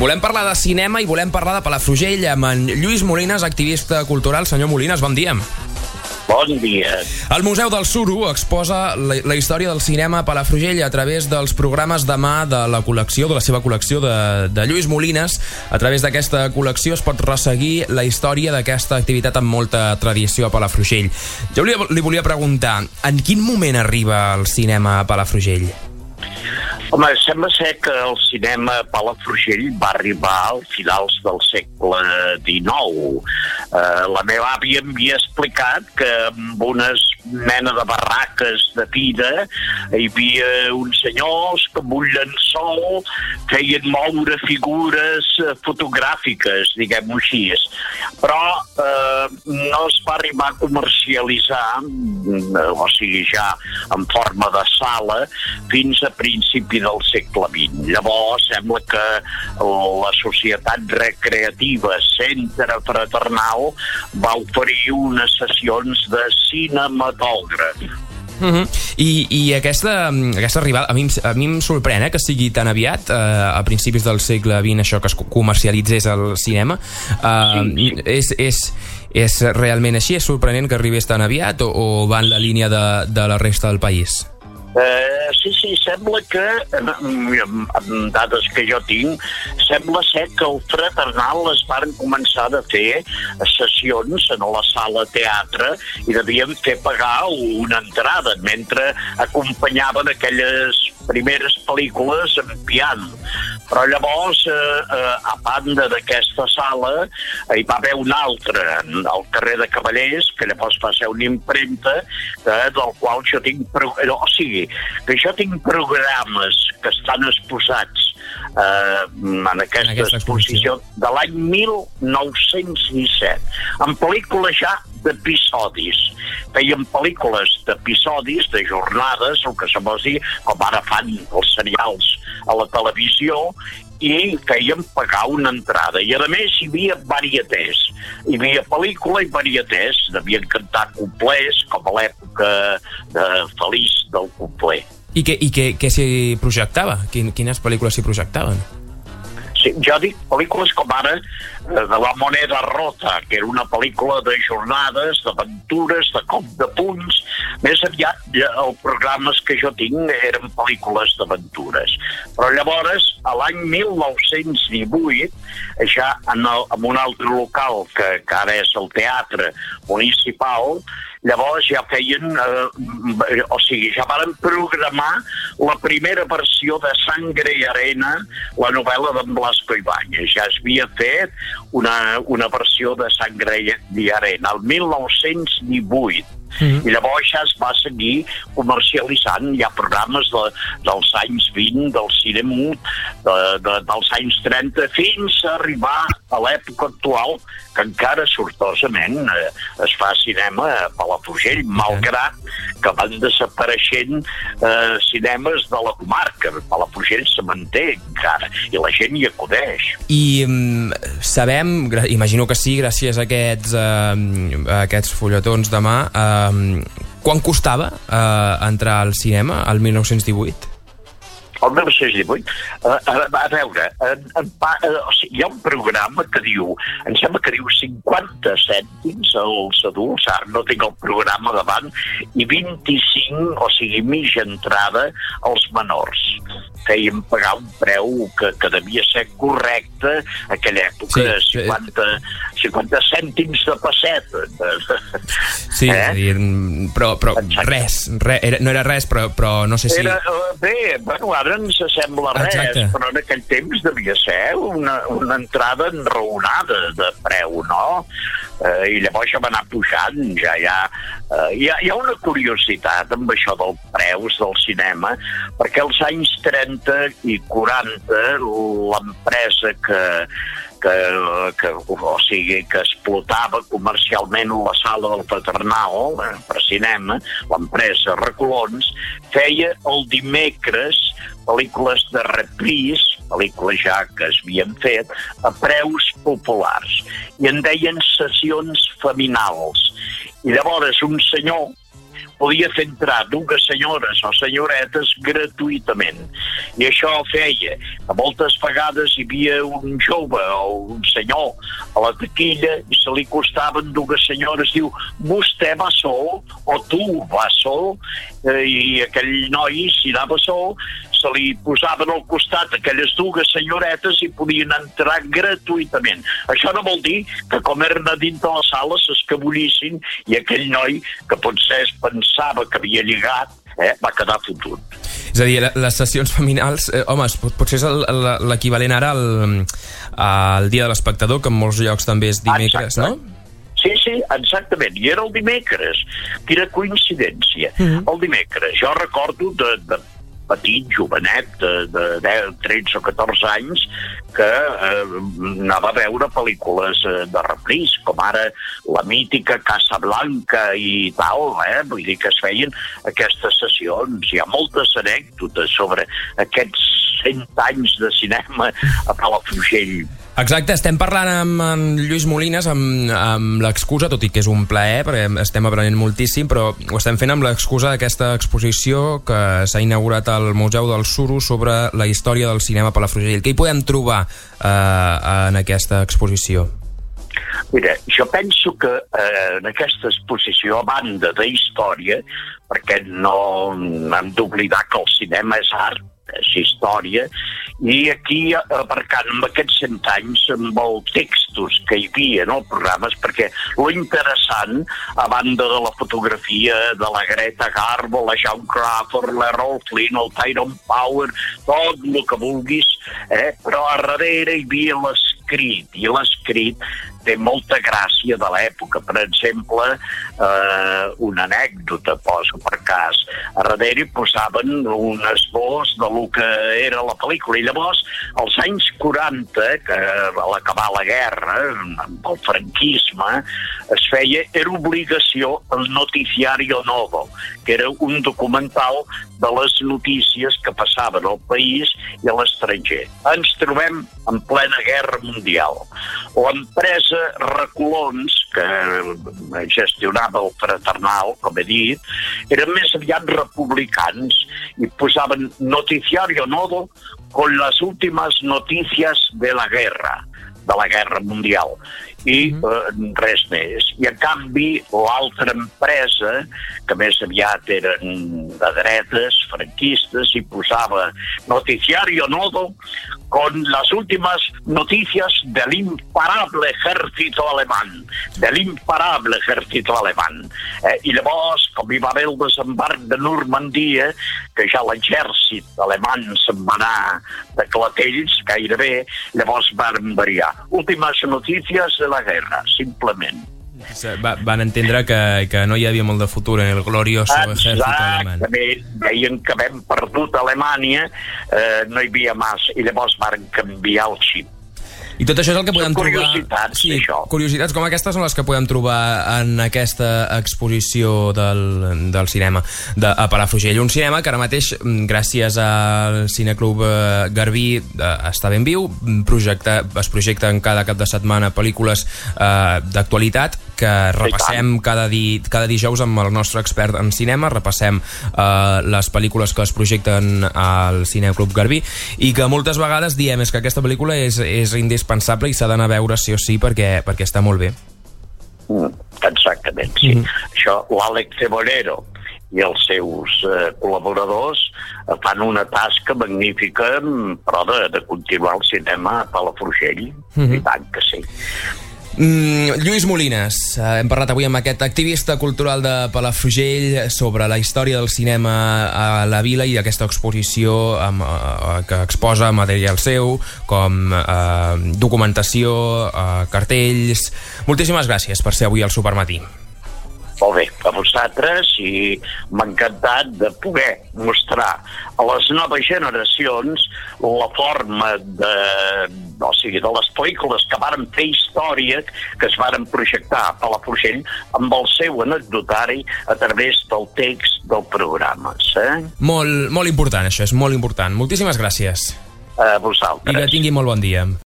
Volem parlar de cinema i volem parlar de Palafrugell amb en Lluís Molines, activista cultural. Senyor Molines, bon dia. Bon dia. El Museu del Suro exposa la història del cinema a Palafrugell a través dels programes de mà de la col·lecció, de la seva col·lecció de Lluís Molines. A través d'aquesta col·lecció es pot resseguir la història d'aquesta activitat amb molta tradició a Palafrugell. Jo li volia preguntar, en quin moment arriba el cinema a Palafrugell? Home, sembla ser que el cinema a Palafrugell va arribar als finals del segle XIX. La meva àvia m'havia explicat que amb unes mena de barraques de pira hi havia uns senyors que amb un llençol feien moure figures fotogràfiques, diguem-ho així. Però no es va arribar a comercialitzar, o sigui, ja en forma de sala, fins a principi del segle XX. Llavors sembla que la Societat Recreativa Centre Fraternal va oferir unes sessions de cinematògraf. I aquesta arribada, a mi em sorprèn que sigui tan aviat, a principis del segle XX, això que es comercialitzés el cinema. És realment així? És sorprenent que arribés tan aviat o va en la línia de la resta del país? Sí, sembla que, amb dades que jo tinc, sembla ser que el Fraternal es van començar a fer sessions en la sala teatre i devien fer pagar una entrada mentre acompanyaven aquelles primeres pel·lícules en piano. Però llavors, a banda d'aquesta sala, hi va haver una altra, al carrer de Cavallers, que llavors va ser una impremta, del qual jo tinc... O sigui, que jo tinc programes que estan exposats en aquesta exposició de l'any 1917, en pel·lícules ja d'episodis. Feien pel·lícules d'episodis, de jornades, el que se vol dir, com ara fan els serials a la televisió, i feien pagar una entrada. I a més hi havia varietés. Hi havia pel·lícula i varietés. Devien cantar couplets, com a l'època de Feliç del couplet. I què s'hi projectava? Quines pel·lícules s'hi projectaven? Sí, jo dic pel·lícules com ara de La moneda rota, que era una pel·lícula de jornades, d'aventures, de cop de punys. Més aviat, els programes que jo tinc eren pel·lícules d'aventures. Però llavors, a l'any 1918, ja en un altre local, que ara és el Teatre Municipal, llavors ja feien, o sigui, ja van programar la primera versió de Sangre i Arena, la novel·la d'en Blasco Ibáñez. Ja es havia fet una versió de Sangre i Arena, el 1918. I llavors ja es va seguir comercialitzant. Hi ha programes dels anys 20, del cinema dels anys 30, fins a arribar a l'època actual, que encara sortosament es fa cinema a Palafrugell, malgrat que van desapareixent cinemes de la comarca. Palafrugell se manté encara i la gent hi acudeix. I sabem, imagino que sí, gràcies a aquests fulletons de mà, quan costava entrar al cinema el 1918? El 1918? A veure, hi ha un programa que diu, em sembla que diu 50 cèntims als adults, ara no tinc el programa davant, i 25, o sigui, mitja entrada als menors. Feien pagar un preu que devia ser correcte a aquella època, 50 cèntims de pesseta. Sí, és a dir, però res, no era res, però no sé si... Bé, bueno, ara ens sembla res, però en aquell temps devia ser una entrada enraonada de preu, no? I llavors ja va anar pujant, hi ha una curiositat amb això dels preus del cinema, perquè als anys 30 i 40 l'empresa que explotava comercialment la sala del Fraternal per cinema, l'empresa Recolons, feia el dimecres pel·lícules de repris, pel·lícules ja que es havien fet, a preus populars. I en deien sessions feminals. I llavors un senyor podia fer entrar dues senyores o senyoretes gratuïtament. I això feia que moltes vegades hi havia un jove o un senyor a la taquilla i se li costaven dues senyores, diu, vostè va sol o tu vas sol? I aquell noi, si anava sol, se li posaven al costat aquelles dues senyoretes i podien entrar gratuïtament. Això no vol dir que com eren a dins de la sala s'escabullissin i aquell noi, que potser es pensava que havia lligat, va quedar fotut. És a dir, les sessions feminals, home, potser és l'equivalent ara al Dia de l'Espectador, que en molts llocs també és dimecres, no? Sí, exactament. I era el dimecres. Quina coincidència. El dimecres. Jo recordo de petit, jovenet, de 10, 13 o 14 anys, que anava a veure pel·lícules de repris, com ara la mítica Casablanca i tal, vull dir que es feien aquestes sessions. Hi ha moltes anècdotes sobre aquests 100 anys de cinema a Palafrugell. Exacte, estem parlant amb en Lluís Molines amb l'excusa, tot i que és un plaer, perquè estem aprenent moltíssim, però ho estem fent amb l'excusa d'aquesta exposició que s'ha inaugurat al Museu del Suro sobre la història del cinema a Palafrugell. Què hi podem trobar en aquesta exposició? Mira, jo penso que en aquesta exposició, a banda d'història, perquè no hem d'oblidar que el cinema és art, és història, i aquí abarcant amb aquests 100 anys amb els textos que hi havia en els programes, perquè lo interessant, a banda de la fotografia de la Greta Garbo, la Joan Crawford, l'Errol Flynn, el Tyrone Power, tot el que vulguis, però a darrere hi havia l'escrit, i l'escrit té molta gràcia de l'època. Per exemple, una anècdota, poso per cas. A darrere hi posaven un esbós de lo que era la pel·lícula. I llavors, als anys 40, que a l'acabar la guerra, amb el franquisme, es feia, era obligació, el Noticiario Novo, que era un documental de les notícies que passaven al país i a l'estranger. Ens trobem en plena guerra mundial. L'empresa Recolons, que gestionava el Fraternal, com he dit, eren més aviat republicans i posaven Noticiario Novo con las últimas noticias de la guerra mundial, i res més. I en canvi l'altra empresa, que més aviat eren de dretes, franquistes, i posava Noticiario Novo con las últimas noticias del imparable ejército alemán, I llavors, com hi va haver el desembarc de Normandia, que ja l'exèrcit alemany se'n va anar de clatells, gairebé, llavors van variar. Últimes notícies de la guerra, simplement. Van entendre que no hi havia molt de futur en el glorioso ejército alemany. Exactament, veien que havent perdut Alemanya, no hi havia massa, i llavors van canviar el xip. I tot això és el que podem trobar... Curiositats, això. Curiositats com aquestes són les que podem trobar en aquesta exposició del cinema a Palafrugell. Un cinema que ara mateix, gràcies al Cineclub Garbí, està ben viu, es projecten cada cap de setmana pel·lícules d'actualitat que repassem cada dijous amb el nostre expert en cinema, repassem les pel·lícules que es projecten al Cineclub Garbí i que moltes vegades diem és que aquesta pel·lícula és indispensable i s'ha d'anar a veure sí o sí perquè està molt bé. Exactament, sí. Això, l'Àlex Cebolero i els seus col·laboradors fan una tasca magnífica, però de continuar el cinema a Palafrugell, i tant que sí. Lluís Molines, hem parlat avui amb aquest activista cultural de Palafrugell sobre la història del cinema a la vila i aquesta exposició que exposa material seu com documentació, cartells. Moltíssimes gràcies per ser avui al Supermatí. Molt bé, a vosaltres, i m'ha encantat de poder mostrar a les noves generacions la forma de les pel·lícules que varen fer història, que es varen projectar a Palafrugell amb el seu anecdotari a través del text del programa. Molt important, això és molt important. Moltíssimes gràcies. A vosaltres. I que tingui molt bon dia.